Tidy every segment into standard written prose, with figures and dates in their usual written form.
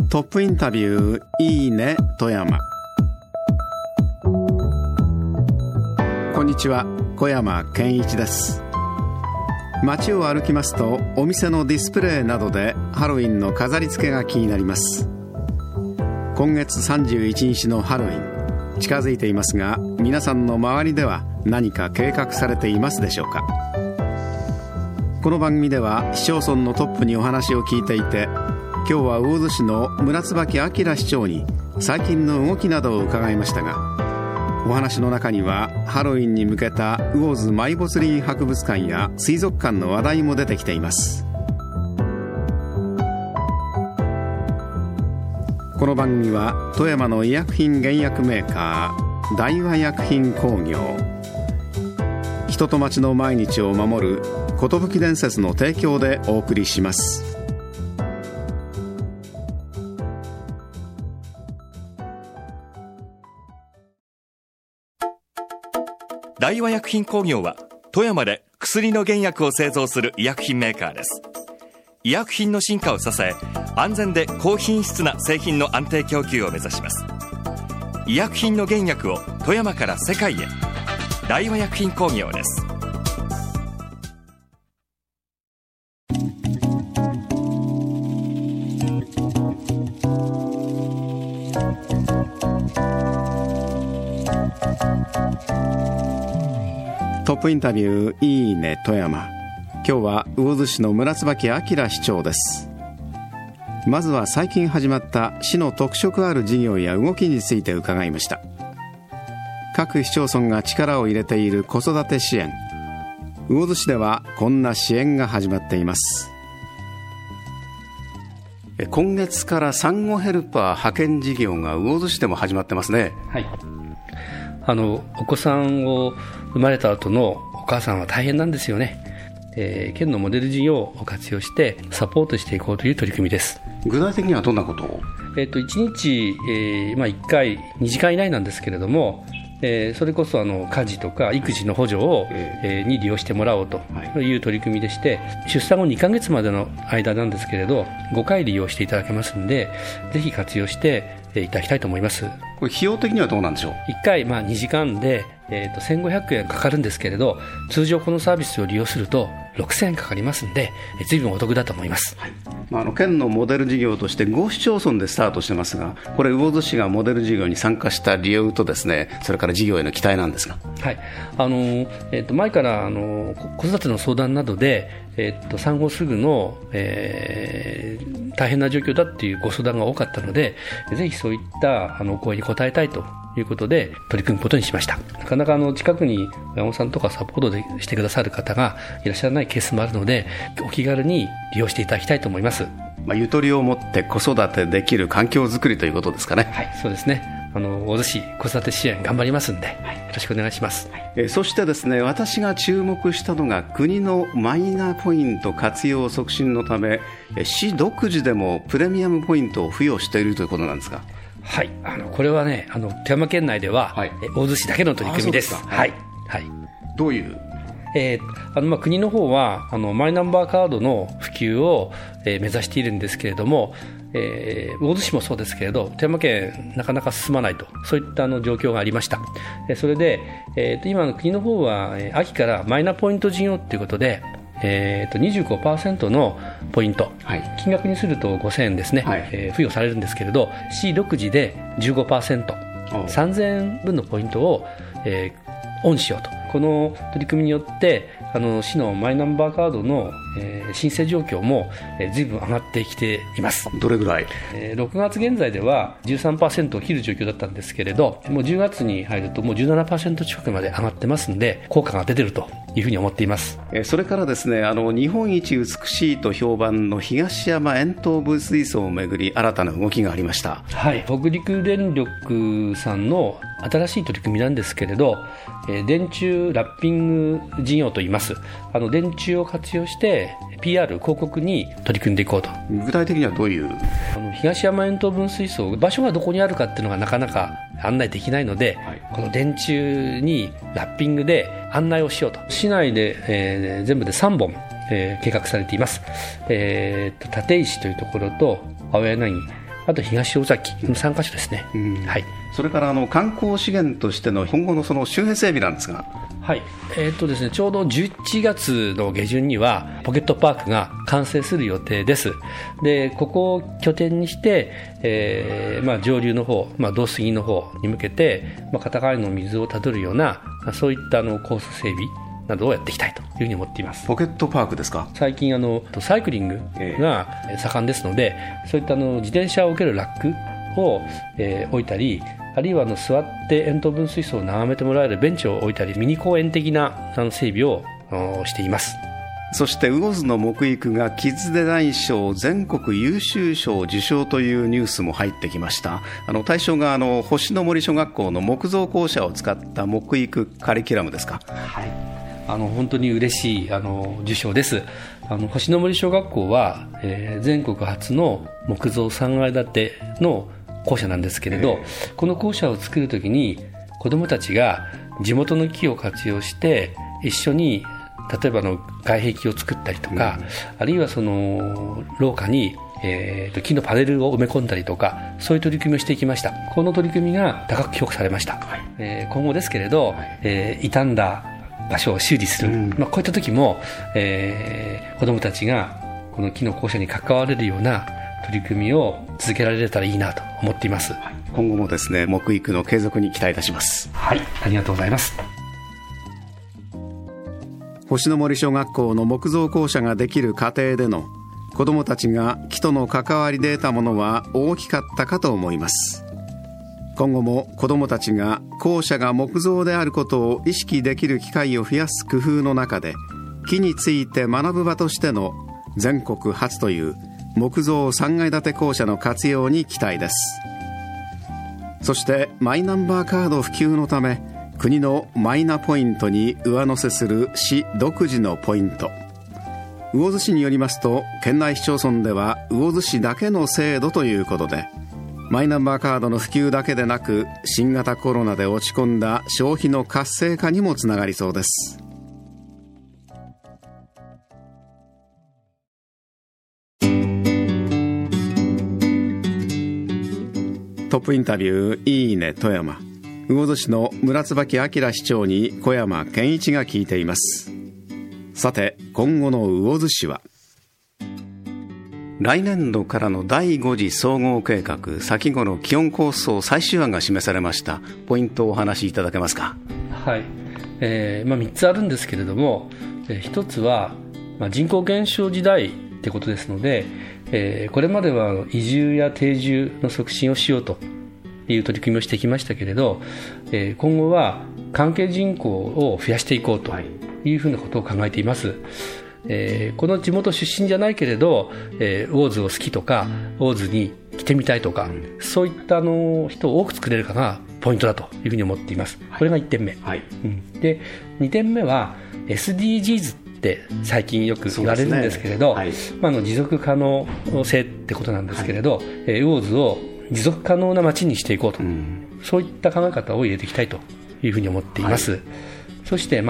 トップインタビューいいね富山。こんにちは、小山健一です。街を歩きますとお店のディスプレイなどでハロウィンの飾り付けが気になります。今月31日のハロウィン近づいていますが、皆さんの周りでは何か計画されていますでしょうか。この番組では市町村のトップにお話を聞いていて、今日は魚津市の村椿明市長に最近の動きなどを伺いましたが、お話の中にはハロウィンに向けた魚津マイボスリー博物館や水族館の話題も出てきています。この番組は富山の医薬品原薬メーカー大和薬品工業、人と町の毎日を守る寿伝説の提供でお送りします。 大和薬品工業は富山で薬の原薬を製造する医薬品メーカーです。医薬品の進化を支え、安全で高品質な製品の安定供給を目指します。医薬品の原薬を富山から世界へ。大和薬品工業です。 トップインタビューいいね富山。今日は魚津市の村椿明市長です。まずは最近始まった市の特色ある事業や動きについて伺いました。各市町村が力を入れている子育て支援、魚津市ではこんな支援が始まっています。今月から産後ヘルパー派遣事業が魚津市でも始まってますね。 はい、お子さんを生まれた後のお母さんは大変なんですよね。県のモデル事業を活用してサポートしていこうという取り組みです。 具体的にはどんなことを 1日、1回2時間以内なんですけれども、それこそ家事とか育児の補助を、に利用してもらおうという取り組みでして、出産後2ヶ月までの間なんですけれど5回利用していただけますので、ぜひ活用していただきたいと思います。 これ費用的にはどうなんでしょう。 1回、2時間で、1500円かかるんですけれど、通常このサービスを利用すると6000円かかりますので、随分お得だと思います。はい、 県のモデル事業として5市町村でスタートしてますが、これ魚津市がモデル事業に参加した理由とですね、それから事業への期待なんですが。 はい、前から子育ての相談などで、産後すぐの、大変な状況だっていうご相談が多かったので、ぜひそういったお声に応えたいということで取り組むことにしました。なかなか近くに親御さんとかサポートしてくださる方がいらっしゃらないケースもあるので、お気軽に利用していただきたいと思います。 ゆとりを持って子育てできる環境づくりということですかね。 はい、そうですね。魚津市子育て支援頑張りますんで、よろしくお願いします。 そしてですね、私が注目したのが国のマイナポイント活用促進のため、市独自でもプレミアムポイントを付与しているということなんですが。 はい、これはね、富山県内では、魚津市だけの取り組みです。はい、はい、 どういう国の方はマイナンバーカードの普及を、目指しているんですけれども、魚津市もそうですけれど、富山県なかなか進まないと、そういった状況がありました。それで、今の国の方は、秋からマイナポイント事業ということで、25% のポイント、金額にすると5000円ですね、付与されるんですけれど、市独自で 15%、3000円分のポイントを、オンしようと。この取り組みによって市のマイナンバーカードの、申請状況も、随分上がってきています。 どれぐらい 6月現在では 13% を切る状況だったんですけれど、もう10月に入るともう 17% 近くまで上がってますので、効果が出ているというふうに思っています。 それからですね、日本一美しいと評判の東山円筒分水槽をめぐり新たな動きがありました。 はい、北陸電力さんの新しい取り組みなんですけれど、電柱ラッピング事業といいます。電柱を活用して PR 広告に取り組んでいこうと。 具体的にはどういう東山円筒分水槽、場所がどこにあるかっていうのがなかなか案内できないので、この電柱にラッピングで案内をしようと。市内で、全部で3本、計画されています。立石というところと青柳、 あと東大崎の3カ所ですね。はい、 それから観光資源としての今後のその周辺整備なんですが、 はい、ですね、ちょうど11月の下旬にはポケットパークが完成する予定です。でここを拠点にして、上流の方、道杉の方に向けて、片側の水をたどるようなそういったコース整備などをやっていきたいというふうに思っています。 ポケットパークですか。 最近サイクリングが盛んですので、そういった自転車を置けるラックを、置いたり、あるいは座って円筒分水槽を眺めてもらえるベンチを置いたり、ミニ公園的な整備をしています。 そして魚津の木育がキッズデザイン賞全国優秀賞受賞というニュースも入ってきました。対象が星の森小学校の木造校舎を使った木育カリキュラムですか。 はい、本当に嬉しい受賞です。星の森小学校は、全国初の木造3階建ての校舎なんですけれど、この校舎を作るときに子どもたちが地元の木を活用して一緒に例えば外壁を作ったりとか、あるいはその廊下に、木のパネルを埋め込んだりとか、そういう取り組みをしていきました。この取り組みが高く評価されました。今後ですけれど、傷んだ場所を修理する、こういった時も、子どもたちがこの木の校舎に関われるような取り組みを続けられたらいいなと思っています。 今後もですね、木育の継続に期待いたします。 はい、ありがとうございます。 星の森小学校の木造校舎ができる過程での子どもたちが木との関わりで得たものは大きかったかと思います。今後も子どもたちが校舎が木造であることを意識できる機会を増やす工夫の中で、木について学ぶ場としての全国初という木造3階建て校舎の活用に期待です。そしてマイナンバーカード普及のため、国のマイナポイントに上乗せする市独自のポイント。魚津市によりますと、県内市町村では魚津市だけの制度ということで、マイナンバーカードの普及だけでなく、新型コロナで落ち込んだ消費の活性化にもつながりそうです。トップインタビュー、いいね富山。魚津市の村椿明市長に小山健一が聞いています。さて、今後の魚津市は、来年度からの第5次総合計画先頃基本構想最終案が示されました。ポイントをお話しいただけますか。 はい、3つあるんですけれども、1つは、人口減少時代ってことですので、これまでは移住や定住の促進をしようという取り組みをしてきましたけれど、今後は関係人口を増やしていこうというふうなことを考えています。この地元出身じゃないけれど、魚津を好きとか魚津に来てみたいとか、そういった人を多く作れるかがポイントだというふうに思っています。これが1点目、で2点目は SDGs って最近よく言われるんですけれど、持続可能性ってことなんですけれど、魚津を持続可能な街にしていこうと、そういった考え方を入れていきたいというふうに思っています。そして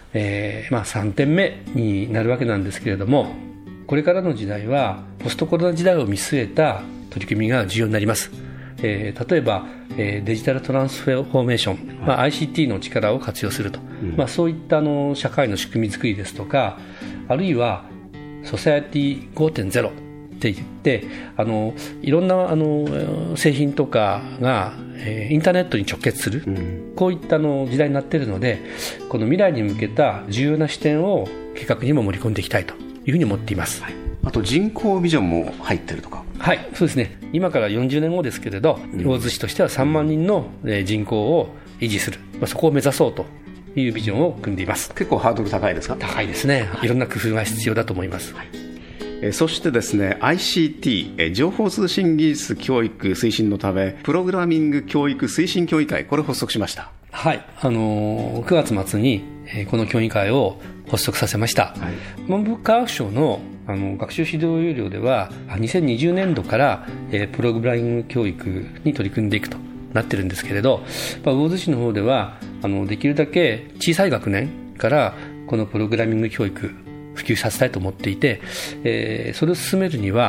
3点目になるわけなんですけれども、これからの時代はポストコロナ時代を見据えた取り組みが重要になります。例えば、デジタルトランスフォーメーション、ICT の力を活用すると、そういった社会の仕組み作りですとか、あるいはソサエティ 5.0 って言って、いろんな製品とかが、インターネットに直結する、こういった時代になっているので、この未来に向けた重要な視点を計画にも盛り込んでいきたいというふうに思っています。 あと人口ビジョンも入っているとか。 はい、そうですね。今から40年後ですけれど、魚津市としては3万人の人口を維持する、そこを目指そうというビジョンを組んでいます。 結構ハードル高いですか。 高いですね。いろんな工夫が必要だと思います。 そしてですね、 ICT 情報通信技術教育推進のためプログラミング教育推進協議会、これ発足しました。 はい、9月末にこの協議会を発足させました。文部科学省の学習指導要領では2020年度からプログラミング教育に取り組んでいくとなってるんですけれど、魚津市の方ではできるだけ小さい学年からこのプログラミング教育普及させたいと思っていて、それを進めるには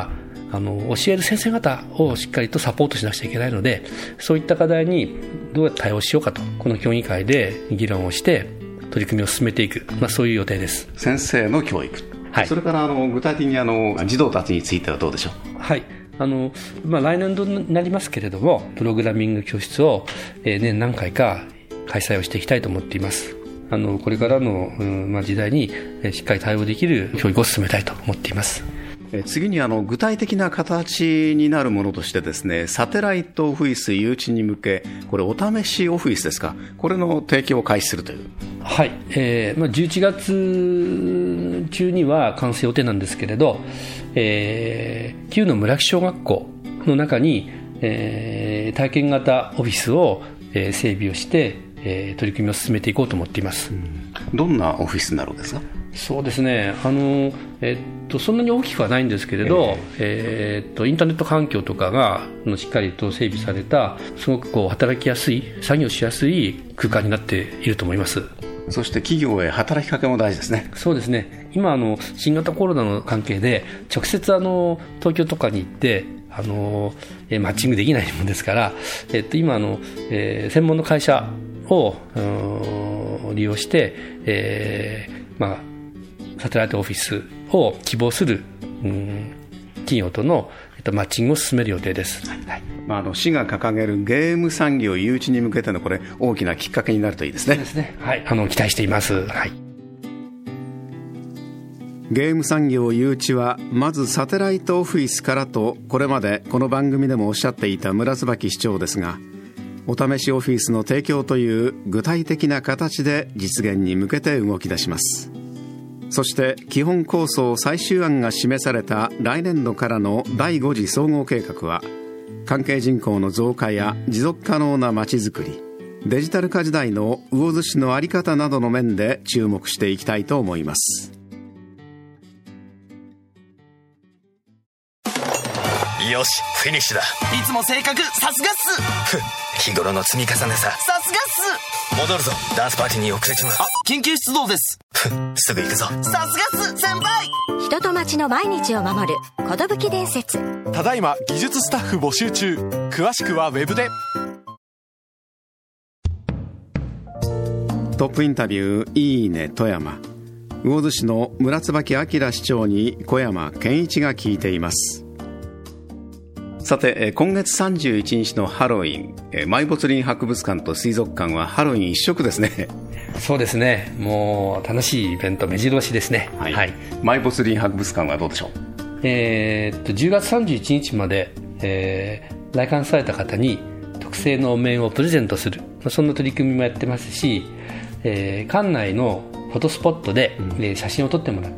教える先生方をしっかりとサポートしなくちゃいけないので、そういった課題にどうやって対応しようかと、この協議会で議論をして取り組みを進めていく、そういう予定です。 先生の教育、はい、それから具体的に児童たちについてはどうでしょう。 はい、来年度になりますけれども、プログラミング教室を、年何回か開催をしていきたいと思っています。これからの、時代にしっかり対応できる教育を進めたいと思っています。 次に具体的な形になるものとしてですね、サテライトオフィス誘致に向け、これお試しオフィスですか、これの提供を開始するという。 はい、11月中には完成予定なんですけれど、旧の村木小学校の中に、体験型オフィスを、整備をして、取り組みを進めていこうと思っています。 どんなオフィスになるんですか。 そうですね、そんなに大きくはないんですけれど、インターネット環境とかがしっかりと整備された、すごく働きやすい、作業しやすい空間になっていると思います。 そして企業へ働きかけも大事ですね。 そうですね、今新型コロナの関係で直接東京とかに行ってマッチングできないもんですから、今専門の会社を利用して、サテライトオフィスを希望する、企業との、マッチングを進める予定です。 市が掲げるゲーム産業誘致に向けてのこれ大きなきっかけになるといいですね。 そうですね、はい、期待しています。はい、 ゲーム産業誘致はまずサテライトオフィスからと、これまでこの番組でもおっしゃっていた村椿市長ですが、お試しオフィスの提供という具体的な形で実現に向けて動き出します。そして基本構想最終案が示された来年度からの第5次総合計画は、関係人口の増加や持続可能なまちづくり、デジタル化時代の魚津市の在り方などの面で注目していきたいと思います。 よし、フィニッシュだ。 いつも正確、さすがっす。 日頃の積み重ねさ。 さすがっす。 戻るぞ、ダンスパーティーに遅れちまう。 緊急出動です。 すぐ行くぞ。 さすがっす先輩。 人と町の毎日を守る寿伝説。 ただいま技術スタッフ募集中。詳しくはウェブで。 トップインタビューいいね富山。魚津市の村椿明市長に小山健一が聞いています。さて、今月31日のハロウィン、埋没林博物館と水族館はハロウィン一色ですね。 そうですね、もう楽しいイベント目白押しですね。 はいはい、埋没林博物館はどうでしょう。 10月31日まで、来館された方に特製のお面をプレゼントする、そんな取り組みもやってますし、館内のフォトスポットで、写真を撮ってもらって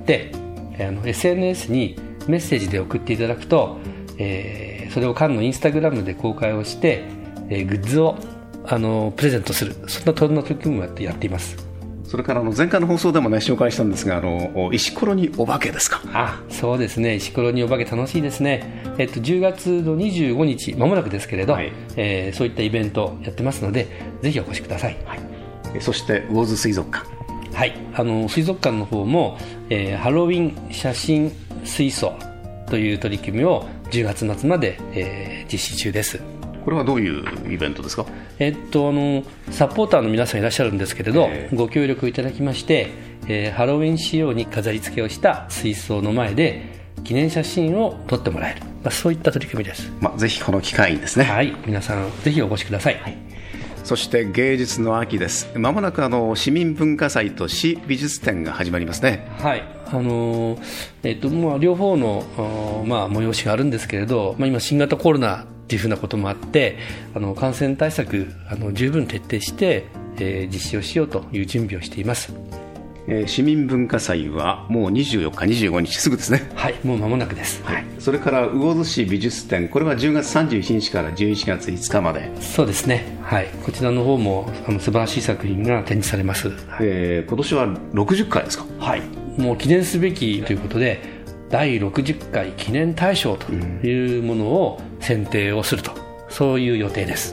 、SNS にメッセージで送っていただくと、それを館のインスタグラムで公開をして、グッズをプレゼントする、そんな取り組みもやっています。 それから前回の放送でもね紹介したんですが、石ころにお化けですか。 そうですね、石ころにお化け楽しいですね。10月の25日まもなくですけれど、はい、そういったイベントやってますので、ぜひお越しください。はい、 そして魚津水族館。 はい、水族館の方も、ハロウィン写真水槽という取り組みを10月末まで、実施中です。 これはどういうイベントですか。 サポーターの皆さんいらっしゃるんですけれど、ご協力いただきまして、ハロウィン仕様に飾り付けをした水槽の前で記念写真を撮ってもらえる、そういった取り組みです。 ぜひこの機会にですね。 はい、皆さんぜひお越しください。はい、 そして芸術の秋です。まもなく市民文化祭と市美術展が始まりますね。 はい、両方の、催しがあるんですけれど、今新型コロナっていうふうなこともあって、感染対策十分徹底して、実施をしようという準備をしています。 市民文化祭はもう24日25日すぐですね。 はい、もう間もなくです。はい、 それから魚津市美術展、これは10月31日から11月5日まで。 そうですね、はい、こちらの方も素晴らしい作品が展示されます。 今年は60回ですか。 はい、もう記念すべきということで、第60回記念大賞というものを選定をすると、そういう予定です。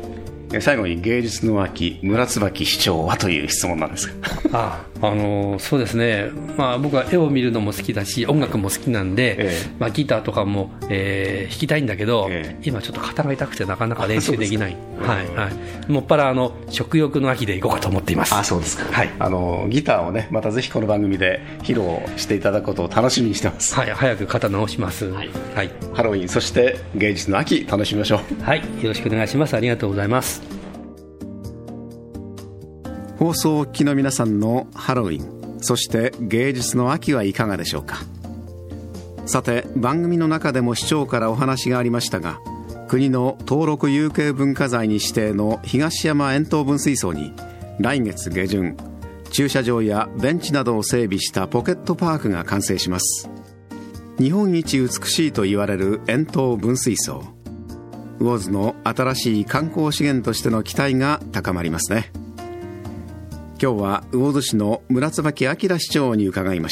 最後に芸術の秋村椿市長はという質問なんですがそうですね、僕は絵を見るのも好きだし音楽も好きなんで、ギターとかも、弾きたいんだけど、今ちょっと肩が痛くてなかなか練習できない。もっぱら食欲の秋でいこうかと思っています。 そうですか。ギターをねまたぜひこの番組で披露していただくことを楽しみにしてます。 早く肩直します。 ハロウィンそして芸術の秋楽しみましょう。 よろしくお願いします。ありがとうございます。 放送をお聞きの皆さんのハロウィンそして芸術の秋はいかがでしょうか。さて番組の中でも市長からお話がありましたが、国の登録有形文化財に指定の東山円筒分水槽に来月下旬駐車場やベンチなどを整備したポケットパークが完成します。日本一美しいと言われる円筒分水槽、魚津の新しい観光資源としての期待が高まりますね。今日は魚津市の村椿明市長に伺いました。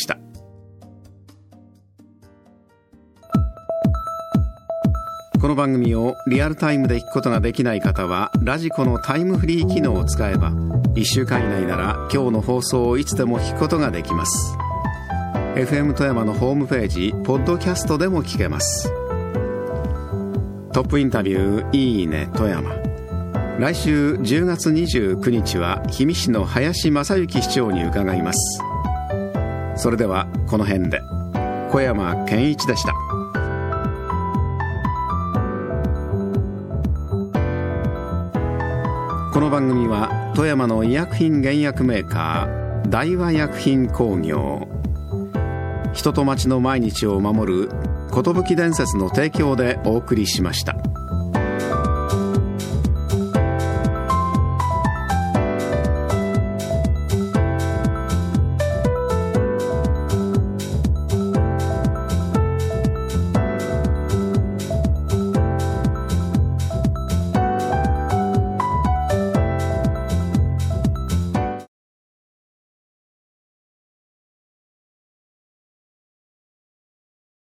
この番組をリアルタイムで聞くことができない方はラジコのタイムフリー機能を使えば1週間以内なら今日の放送をいつでも聞くことができます。 FM 富山のホームページポッドキャストでも聞けます。トップインタビューいいね富山、来週10月29日は氷見市の林正幸市長に伺います。それではこの辺で。小山健一でした。この番組は富山の医薬品原薬メーカー大和薬品工業、人と町の毎日を守る寿伝説の提供でお送りしました。